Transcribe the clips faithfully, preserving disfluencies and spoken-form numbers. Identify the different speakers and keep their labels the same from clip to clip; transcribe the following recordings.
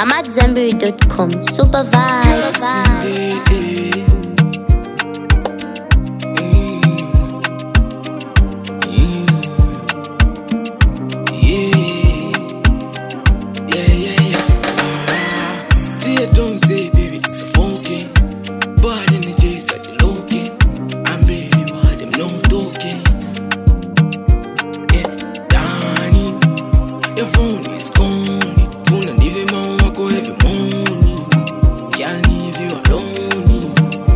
Speaker 1: I'm at Zambiri dot com. Super vibe.
Speaker 2: Don't say, baby, it's a funky. But in the J's like the looking. I'm baby, why them no talking? Yeah, darling, your phone is gone. Phone and even more, I go every morning. Can't leave you alone.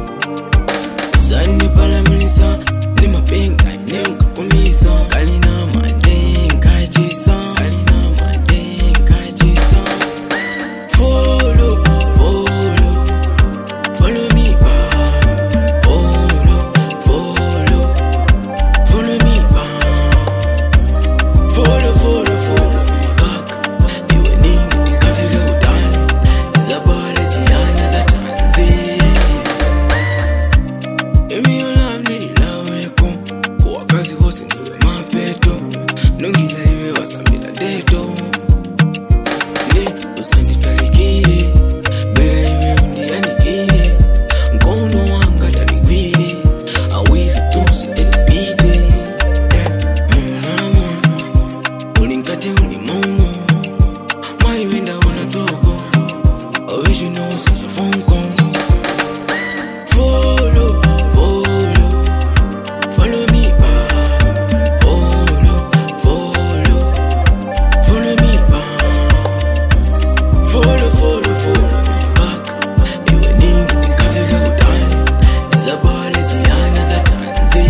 Speaker 2: Zani pala milisa, ni mapenga, nenga kumisa. Kalina mande, kai chisa. Kalina mande, kai chisa. Follow. Follow me back, follow, follow, follow me back, follow, follow, follow me back. You and me, I feel you down. Zabale ziana zatanze. Emi yola mnili lawe kon. Kwa kazi wose niwe mapeto. Nongila iwe wasambila dedo. Ne, usani talikiri. Bera iwe undi yanikiri. Mkono wanga tanikwiri. Awiri tusi telipide. Mwanama ulinkate unimomo. Mai wenda wanatoko. Original sija phone call. Follow, follow, follow me back. Follow, follow, follow me back. Follow, follow, follow me back. You and me, I feel you down. Zabale ziana zatanze.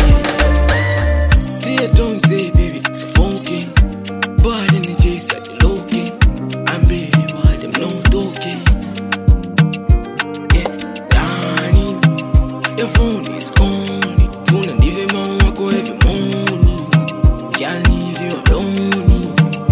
Speaker 2: Dear, don't say, baby, it's a funky. But in the J's like the looking. I'm baby, why them no talking? Yeah, darling, your phone is gone. Phone and even more, I go every morning. Can't leave you alone.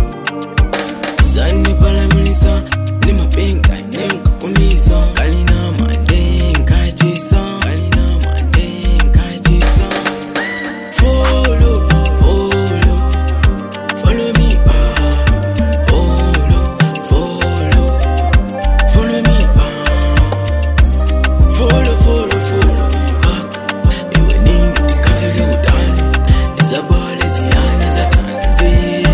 Speaker 2: Zani pala milisa, ni mapenga, nenga kumisa. Kalina mande, kai chisa. Kalina mande, kai chisa. Follow, follow, follow me back. Follow, follow, follow me back. Follow, follow, follow me back. You and me, I feel you down. Zabale ziana zatanze.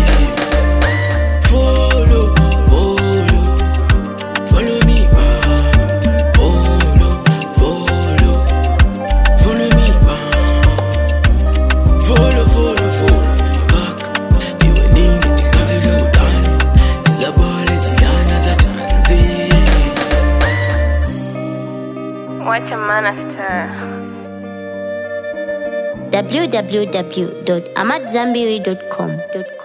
Speaker 2: Follow, follow, follow me back. Follow, follow, follow me back. Follow, follow, follow me back. You and me, I feel you down. Zabale ziana zatanze.
Speaker 3: Watch a master.
Speaker 1: w w w dot amat zambiri dot com.